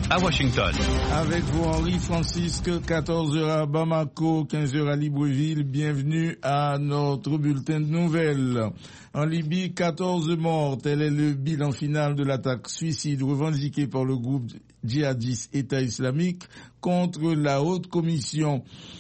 à Washington. Avec vous, Henri-Francisque, 14h à Bamako, 15h à Libreville. Bienvenue à notre bulletin de nouvelles. En Libye, 14 morts. Tel est le bilan final de l'attaque suicide revendiquée par le groupe djihadiste État islamique contre la haute commission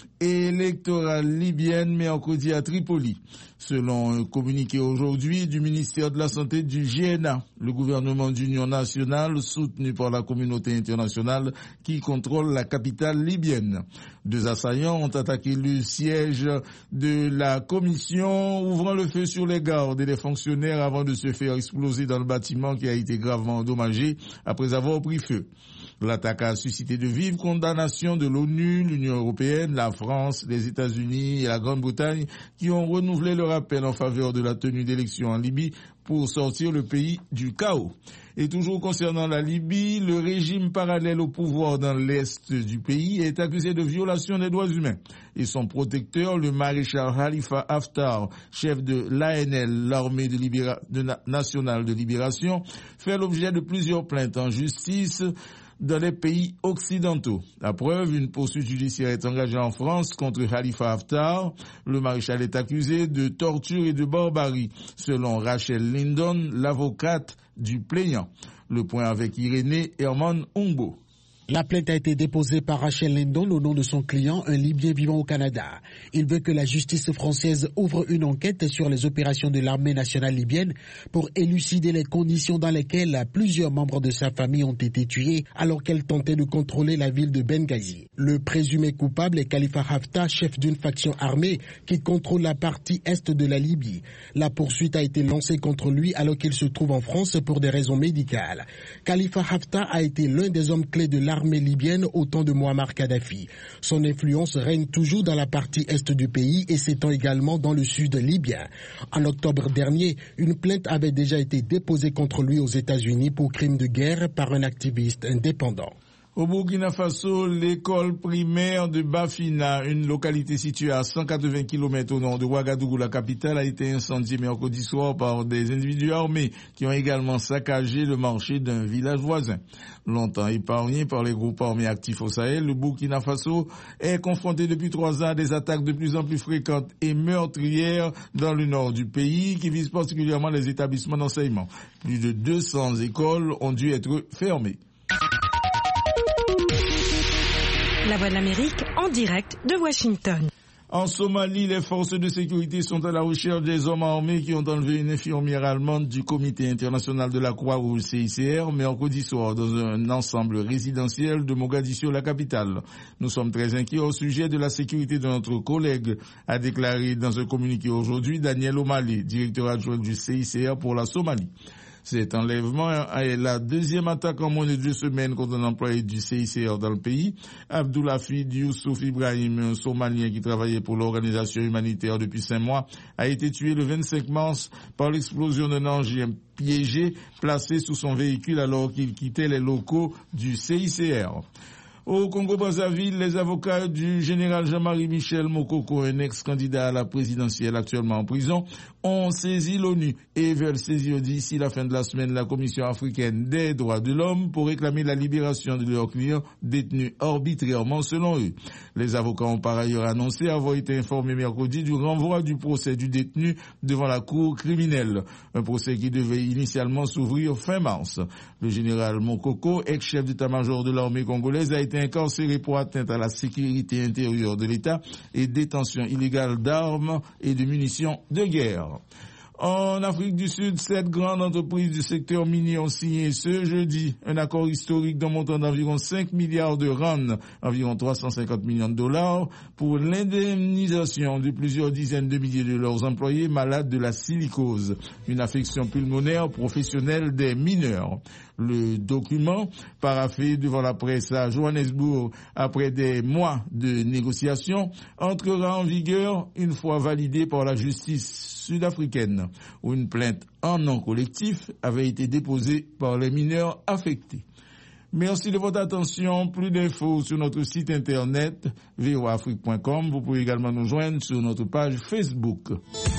électorale libyenne mercredi à Tripoli. Selon un communiqué aujourd'hui du ministère de la Santé du GNA, le gouvernement d'union nationale soutenu par la communauté internationale qui contrôle la capitale libyenne. 2 assaillants ont attaqué le siège de la commission, ouvrant le feu sur les gardes et les fonctionnaires avant de se faire exploser dans le bâtiment qui a été gravement endommagé après avoir pris feu. L'attaque a suscité de vives condamnations de l'ONU, l'Union européenne, la France, les États-Unis et la Grande-Bretagne qui ont renouvelé leur appel en faveur de la tenue d'élections en Libye pour sortir le pays du chaos. Et toujours concernant la Libye, le régime parallèle au pouvoir dans l'est du pays est accusé de violation des droits humains. Et son protecteur, le maréchal Khalifa Haftar, chef de l'ANL, l'armée nationale de libération, fait l'objet de plusieurs plaintes en justice dans les pays occidentaux. La preuve, une poursuite judiciaire est engagée en France contre Khalifa Haftar. Le maréchal est accusé de torture et de barbarie, selon Rachel Lindon, l'avocate du plaignant. Le point avec Irénée Herman Ungbo. La plainte a été déposée par Rachel Lindon au nom de son client, un Libyen vivant au Canada. Il veut que la justice française ouvre une enquête sur les opérations de l'armée nationale libyenne pour élucider les conditions dans lesquelles plusieurs membres de sa famille ont été tués alors qu'elle tentait de contrôler la ville de Benghazi. Le présumé coupable est Khalifa Haftar, chef d'une faction armée qui contrôle la partie est de la Libye. La poursuite a été lancée contre lui alors qu'il se trouve en France pour des raisons médicales. Khalifa Haftar a été l'un des hommes clés de l'armée libyenne au temps de Muammar Kadhafi. Son influence règne toujours dans la partie est du pays et s'étend également dans le sud libyen. En octobre dernier, une plainte avait déjà été déposée contre lui aux États-Unis pour crimes de guerre par un activiste indépendant. Au Burkina Faso, l'école primaire de Bafina, une localité située à 180 km au nord de Ouagadougou, la capitale, a été incendiée mercredi soir par des individus armés qui ont également saccagé le marché d'un village voisin. Longtemps épargné par les groupes armés actifs au Sahel, le Burkina Faso est confronté depuis 3 ans à des attaques de plus en plus fréquentes et meurtrières dans le nord du pays qui visent particulièrement les établissements d'enseignement. Plus de 200 écoles ont dû être fermées. La Voix de l'Amérique en direct de Washington. En Somalie, les forces de sécurité sont à la recherche des hommes armés qui ont enlevé une infirmière allemande du Comité international de la Croix-Rouge CICR mercredi soir dans un ensemble résidentiel de Mogadiscio, la capitale. Nous sommes très inquiets au sujet de la sécurité de notre collègue, a déclaré dans un communiqué aujourd'hui Daniel O'Malley, directeur adjoint du CICR pour la Somalie. Cet enlèvement est la deuxième attaque en moins de 2 semaines contre un employé du CICR dans le pays. Abdoulafid Youssouf Ibrahim, un Somalien qui travaillait pour l'organisation humanitaire depuis 5 mois, a été tué le 25 mars par l'explosion d'un engin piégé placé sous son véhicule alors qu'il quittait les locaux du CICR. Au Congo-Brazzaville, les avocats du général Jean-Marie Michel Mokoko, un ex-candidat à la présidentielle actuellement en prison, ont saisi l'ONU et veulent saisir d'ici la fin de la semaine la Commission africaine des droits de l'homme pour réclamer la libération de leurs clients détenus arbitrairement selon eux. Les avocats ont par ailleurs annoncé avoir été informés mercredi du renvoi du procès du détenu devant la cour criminelle, un procès qui devait initialement s'ouvrir fin mars. Le général Mokoko, ex-chef d'état-major de l'armée congolaise, a été incarcéré pour atteinte à la sécurité intérieure de l'État et détention illégale d'armes et de munitions de guerre. En Afrique du Sud, 7 grandes entreprises du secteur minier ont signé ce jeudi un accord historique d'un montant d'environ 5 milliards de rands, environ 350 millions de dollars, pour l'indemnisation de plusieurs dizaines de milliers de leurs employés malades de la silicose, une affection pulmonaire professionnelle des mineurs. Le document, paraphé devant la presse à Johannesburg après des mois de négociations, entrera en vigueur une fois validé par la justice sud-africaine, où une plainte en nom collectif avait été déposée par les mineurs affectés. Merci de votre attention. Plus d'infos sur notre site internet voaafrique.com. Vous pouvez également nous joindre sur notre page Facebook.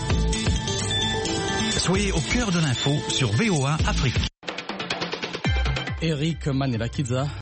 Soyez au cœur de l'info sur VOA Afrique. Eric Manela-Kidza